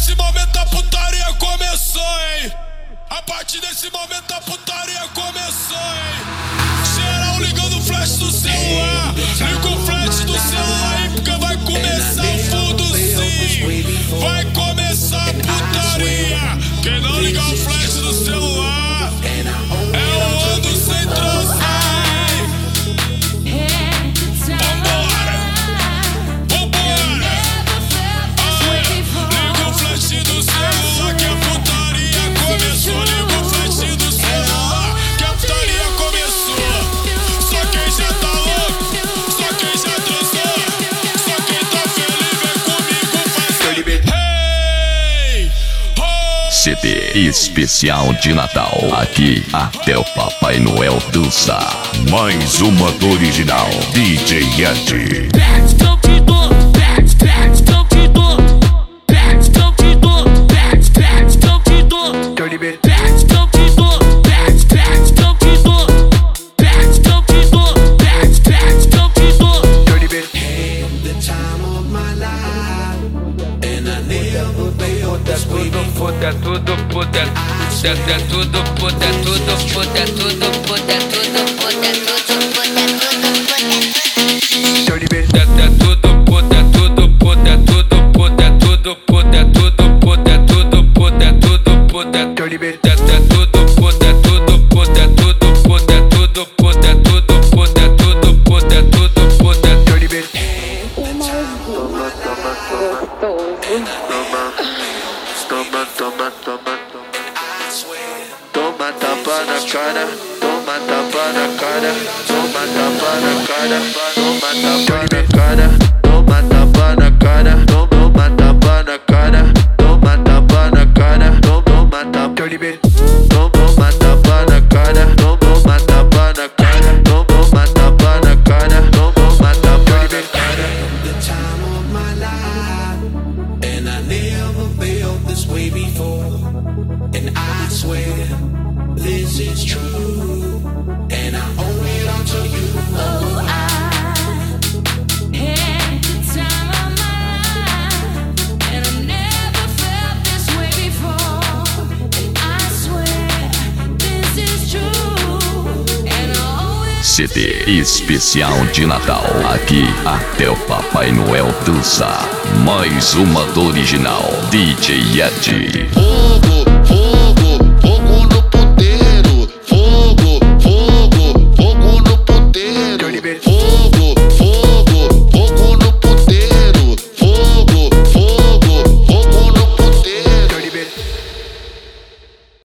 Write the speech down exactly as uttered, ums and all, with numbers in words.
desse momento a putaria começou, hein? A partir desse momento a putaria começou, hein? Geral ligando o flash do celular. Liga o flash do celular aí, porque vai começar o fundo sim. Vai começar a putaria. Quem não ligar o flash do celular é o ano sem transar. Vambora, vambora. Ai, liga o flash do celular que a putaria começou. Liga o flash do celular que a putaria começou. Só quem já tá louco, só quem já transou, só quem tá feliz vem comigo faz hey, oh. C D especial de Natal. Aqui até o Papai Noel dança. Mais uma do original D J Ed. Puta tudo, puta, puta tudo, puta tudo, puta tudo, puta tudo, puta tudo, puta tudo, puta tudo, puta tudo, puta tudo, puta tudo, puta tudo, puta tudo, puta tudo, puta tudo, puta tudo, puta tudo, puta tudo, puta tudo, puta tudo, puta Toma, toma, toma, toma tapa na cara, toma tapa na cara, toma tapa na cara, toma tapa na cara, toma tapa na cara, toma tapa na cara, toma tapa na cara, toma tapa, toma tapa na cara, toma tapa na cara, toma tapa na cara, toma tapa na cara. The time of my life, and I never felt this way before. And I swear this is true, and I owe it all to you. Oh, I had the time of my life, and I never felt this way before. And I swear this is true, and I owe it. C D especial de Natal. Aqui até o Papai Noel dança. Mais uma do original D J Ed. Fogo, fogo.